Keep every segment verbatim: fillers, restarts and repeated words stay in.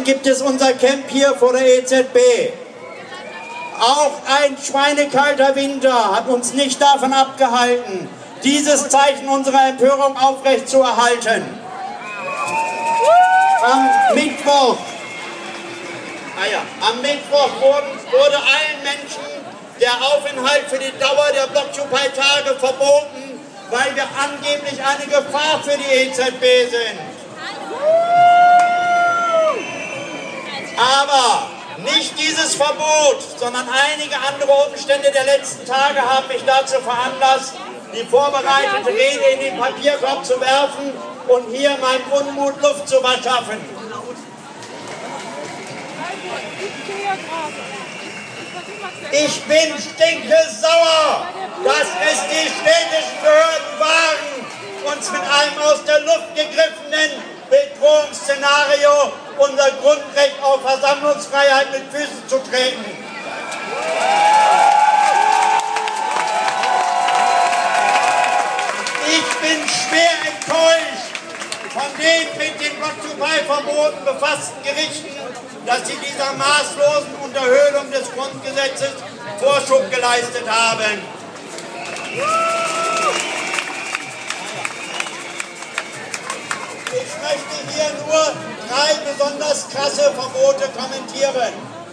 gibt es unser Camp hier vor der E Z B. Auch ein schweinekalter Winter hat uns nicht davon abgehalten, dieses Zeichen unserer Empörung aufrechtzuerhalten. Am Mittwoch, ah ja, am Mittwoch wurden, wurde allen Menschen der Aufenthalt für die Dauer der Blockupy-Tage verboten, weil wir angeblich eine Gefahr für die E Z B sind. Aber nicht dieses Verbot, sondern einige andere Umstände der letzten Tage haben mich dazu veranlasst, die vorbereitete Rede in den Papierkorb zu werfen und hier meinem Unmut Luft zu verschaffen. Ich bin stinkesauer, dass es die städtischen Behörden wagen, uns mit einem aus der Luft gegriffenen Bedrohungsszenario unser Grundrecht auf Versammlungsfreiheit mit Füßen zu treten. Ich bin schwer enttäuscht von den mit den Blockupy-Verboten befassten Gerichten, dass sie dieser maßlosen Unterhöhlung des Grundgesetzes Vorschub geleistet haben. Ich möchte hier nur drei besonders krasse Verbote kommentieren.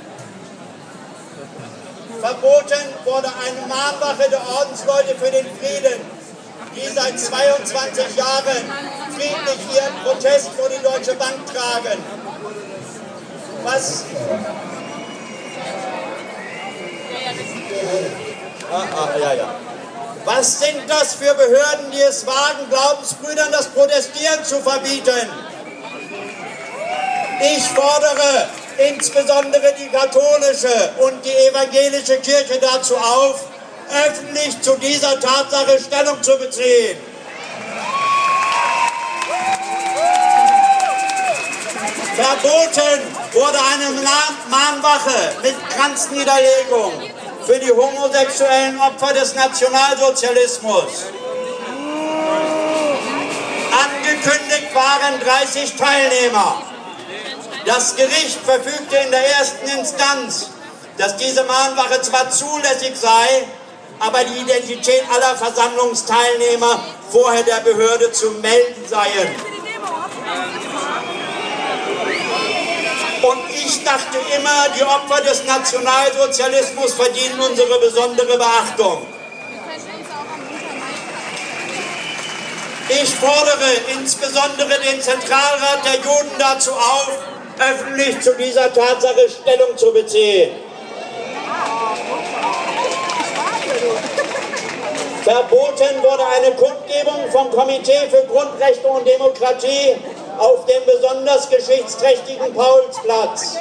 Verboten wurde eine Mahnwache der Ordensleute für den Frieden, die seit zweiundzwanzig Jahren friedlich ihren Protest vor die Deutsche Bank tragen. Was? Ah, ah, ja, ja. Was sind das für Behörden, die es wagen, Glaubensbrüdern das Protestieren zu verbieten? Ich fordere insbesondere die katholische und die evangelische Kirche dazu auf, öffentlich zu dieser Tatsache Stellung zu beziehen. Verboten wurde eine Mahnwache mit Kranzniederlegung für die homosexuellen Opfer des Nationalsozialismus. Angekündigt waren dreißig Teilnehmer. Das Gericht verfügte in der ersten Instanz, dass diese Mahnwache zwar zulässig sei, aber die Identität aller Versammlungsteilnehmer vorher der Behörde zu melden seien. Und ich dachte immer, die Opfer des Nationalsozialismus verdienen unsere besondere Beachtung. Ich fordere insbesondere den Zentralrat der Juden dazu auf, öffentlich zu dieser Tatsache Stellung zu beziehen. Verboten wurde eine Kundgebung vom Komitee für Grundrechte und Demokratie auf dem besonders geschichtsträchtigen Paulsplatz.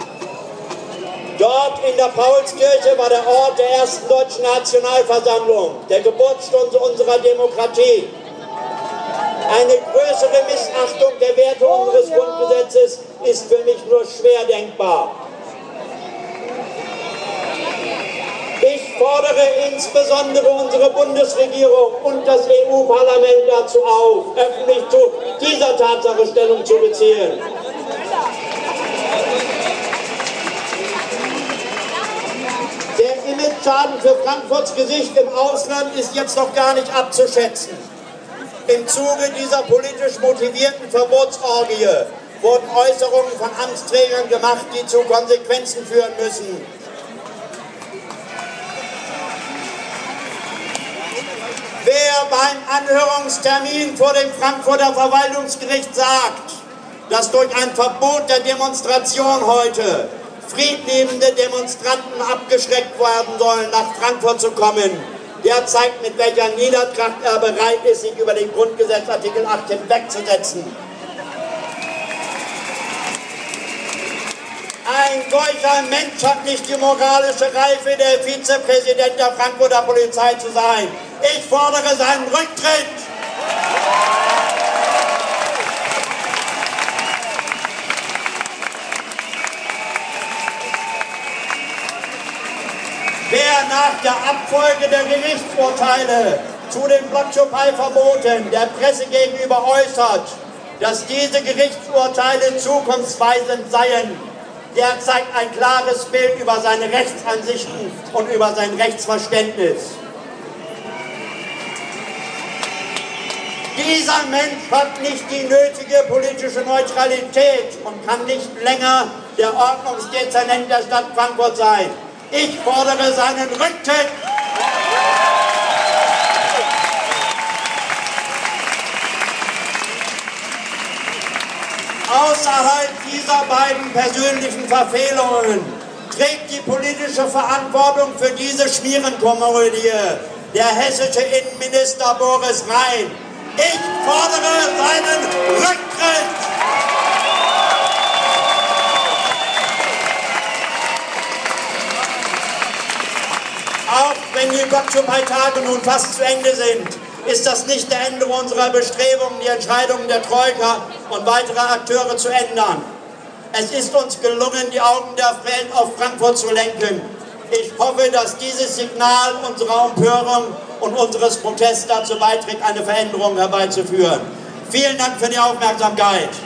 Dort in der Paulskirche war der Ort der ersten deutschen Nationalversammlung, der Geburtsstunde unserer Demokratie. Eine größere Missachtung der Werte unseres Grundgesetzes ist für mich nur schwer denkbar. Ich fordere insbesondere unsere Bundesregierung und das E U-Parlament dazu auf, öffentlich zu dieser Tatsache Stellung zu beziehen. Der Imageschaden für Frankfurts Gesicht im Ausland ist jetzt noch gar nicht abzuschätzen. Im Zuge dieser politisch motivierten Verbotsorgie wurden Äußerungen von Amtsträgern gemacht, die zu Konsequenzen führen müssen. Wer beim Anhörungstermin vor dem Frankfurter Verwaltungsgericht sagt, dass durch ein Verbot der Demonstration heute friedliebende Demonstranten abgeschreckt werden sollen, nach Frankfurt zu kommen, der zeigt, mit welcher Niedertracht er bereit ist, sich über den Grundgesetz Artikel acht hinwegzusetzen. Ein solcher Mensch hat nicht die moralische Reife, der Vizepräsident der Frankfurter Polizei zu sein. Ich fordere seinen Rücktritt. Wer nach der Abfolge der Gerichtsurteile zu den Blockupy-Verboten der Presse gegenüber äußert, dass diese Gerichtsurteile zukunftsweisend seien. Der zeigt ein klares Bild über seine Rechtsansichten und über sein Rechtsverständnis. Dieser Mensch hat nicht die nötige politische Neutralität und kann nicht länger der Ordnungsdezernent der Stadt Frankfurt sein. Ich fordere seinen Rücktritt. Außerhalb dieser beiden persönlichen Verfehlungen trägt die politische Verantwortung für diese Schmierenkomödie der hessische Innenminister Boris Rhein. Ich fordere seinen Rücktritt! Auch wenn die Gottschuppei-Tage nun fast zu Ende sind, ist das nicht der Ende unserer Bestrebungen, die Entscheidungen der Troika und weiterer Akteure zu ändern. Es ist uns gelungen, die Augen der Welt auf Frankfurt zu lenken. Ich hoffe, dass dieses Signal unserer Empörung und unseres Protests dazu beiträgt, eine Veränderung herbeizuführen. Vielen Dank für die Aufmerksamkeit.